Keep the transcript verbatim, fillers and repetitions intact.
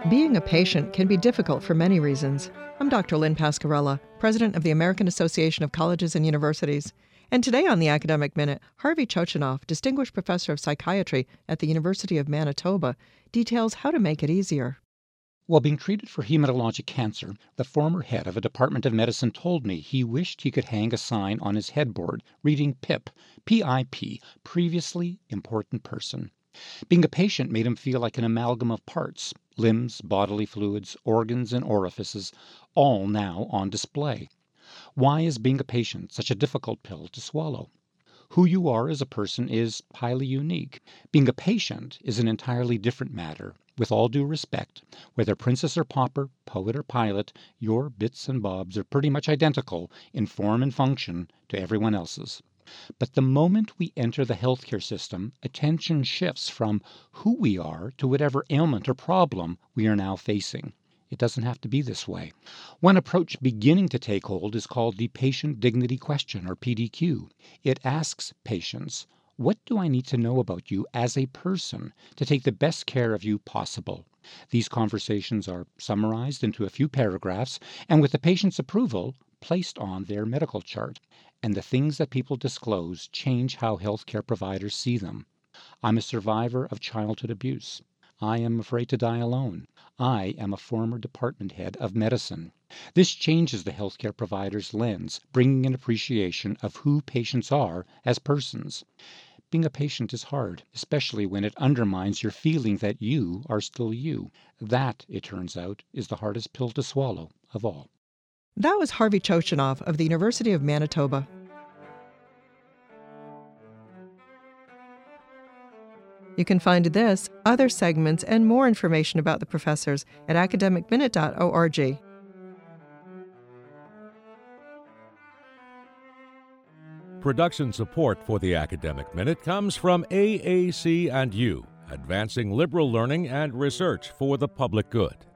Being a patient can be difficult for many reasons. I'm Doctor Lynn Pascarella, president of the American Association of Colleges and Universities. And today on the Academic Minute, Harvey Chochinov, distinguished professor of psychiatry at the University of Manitoba, details how to make it easier. While being treated for hematologic cancer, the former head of a department of medicine told me he wished he could hang a sign on his headboard reading P I P, P I P, Previously Important Person. Being a patient made him feel like an amalgam of parts, limbs, bodily fluids, organs, and orifices, all now on display. Why is being a patient such a difficult pill to swallow? Who you are as a person is highly unique. Being a patient is an entirely different matter. With all due respect, whether princess or pauper, poet or pilot, your bits and bobs are pretty much identical in form and function to everyone else's. But the moment we enter the healthcare system, attention shifts from who we are to whatever ailment or problem we are now facing. It doesn't have to be this way. One approach beginning to take hold is called the Patient Dignity Question, or P D Q. It asks patients, what do I need to know about you as a person to take the best care of you possible? These conversations are summarized into a few paragraphs and, with the patient's approval, placed on their medical chart. And the things that people disclose change how healthcare providers see them. I'm a survivor of childhood abuse. I am afraid to die alone. I am a former department head of medicine. This changes the healthcare provider's lens, bringing an appreciation of who patients are as persons. Being a patient is hard, especially when it undermines your feeling that you are still you. That, it turns out, is the hardest pill to swallow of all. That was Harvey Chochinov of the University of Manitoba. You can find this, other segments, and more information about the professors at academic minute dot org. Production support for the Academic Minute comes from A A C and U, advancing liberal learning and research for the public good.